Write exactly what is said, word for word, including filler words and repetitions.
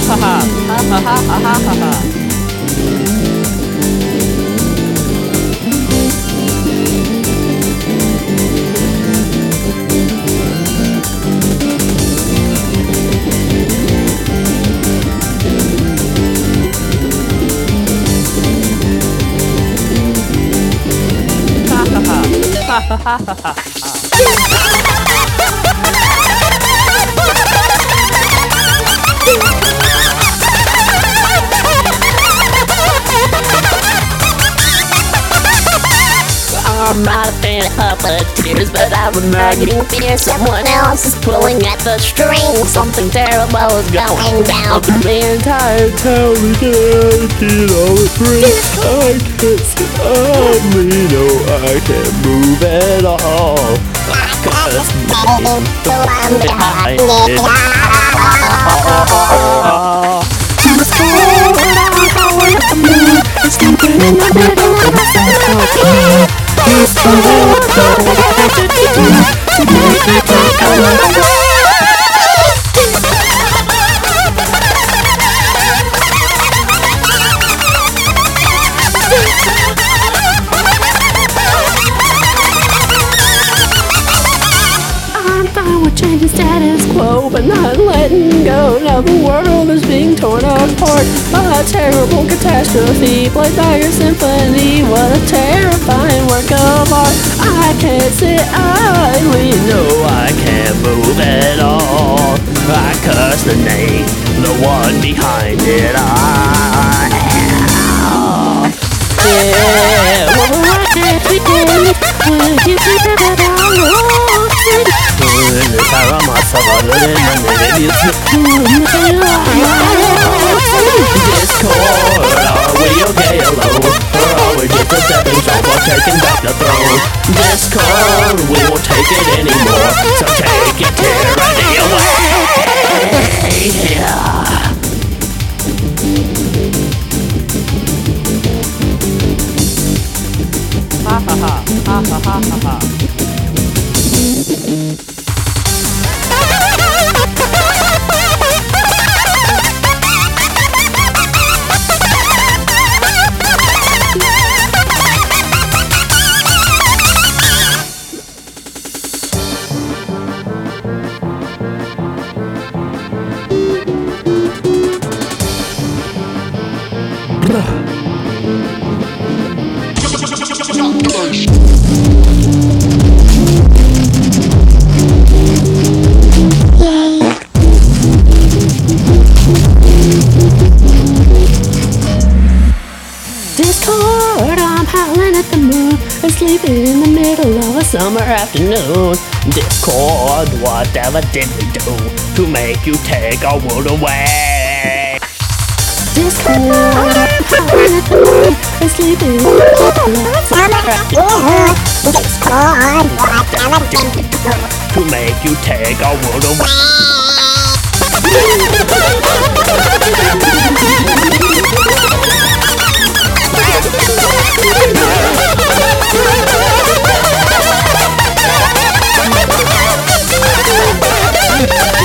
ha ha ha ha ha ha ha ha. Ha ha ha ha ha. I'm not a fan of puppeteers, but I would not getting fear. Someone else is pulling at the strings. Something terrible is going down. The entire town is acting all free. I can't sit on me, no, I can't move at all. Cause I'm behind it. It's sleeping in the middle of the central. It's the world that I to make it take a I'm fine with changing status quo, but not letting go. Now the world is being torn apart. A terrible catastrophe played by your symphony. What a terrifying work of art. I can't sit idly, no, I can't move at all. I curse the name, the one behind it all. Yeah, well, I can't begin when you keep it at all. In the power of my soul, in the name Discord, are we okay alone? Or are we just a stepping stone for taking back the throne? Discord, we won't take it anymore, so take your tyranny away! Yeah. Ha ha ha ha ha ha ha ha. Discord, I'm howling at the moon and sleeping in the middle of a summer afternoon. Discord, whatever did we do to make you take our world away? Discord, I'm howling at the moon and sleeping in the middle of a summer afternoon. Discord, whatever did we do to make you take our world away? Yeah.